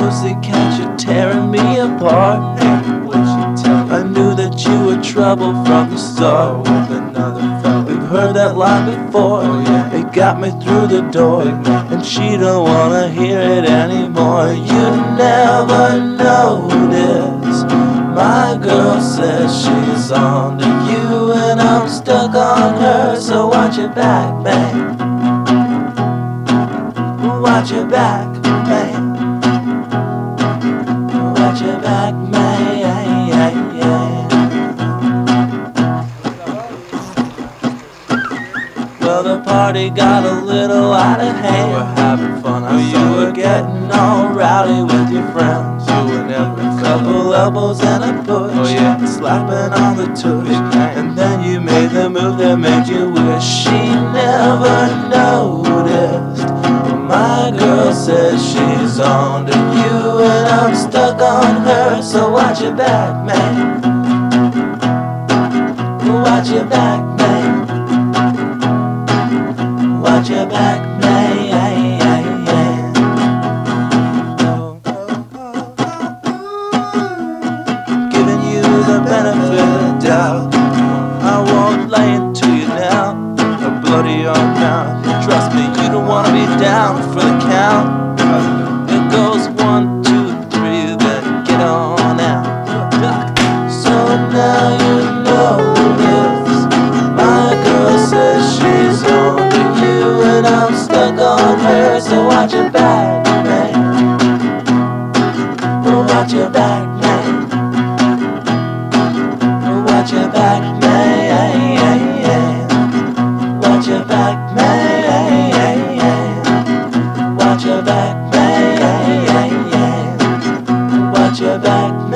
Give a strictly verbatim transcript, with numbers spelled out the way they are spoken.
pussycat, you're tearing me apart. What'd she tell you? I knew that you were trouble from the start. With another fella. We've heard that line before. Oh, yeah. It got me through the door, and she don't wanna hear it anymore. You never notice. My girl says she's on to you, and I'm stuck on her. So watch your back, man. Watch your back, man. Watch your back, man. Yeah, yeah. Well, the party got a little out of We were hand. having fun. I Well, you saw were it. getting all rowdy with your friends. You and every Couple elbows and a push. Oh, yeah. Slapping on the tush. Big bang. And then you made the move that made you wish. She never noticed. My girl says she's on to you, and I'm stuck on her. So watch your back, man. Watch your back, man. Watch your back, man. Giving you the benefit of the doubt. I won't lay it to you now. A bloody your mouth. Trust me, you don't wanna be down for the count. It goes one, two, three, then get on out. So now you know this. My girl says she's on to you, and I'm stuck on her. So watch your back, man. Watch your back, man. Watch your back, man. Watch your back, man. Watch your back, man. Watch your back, man.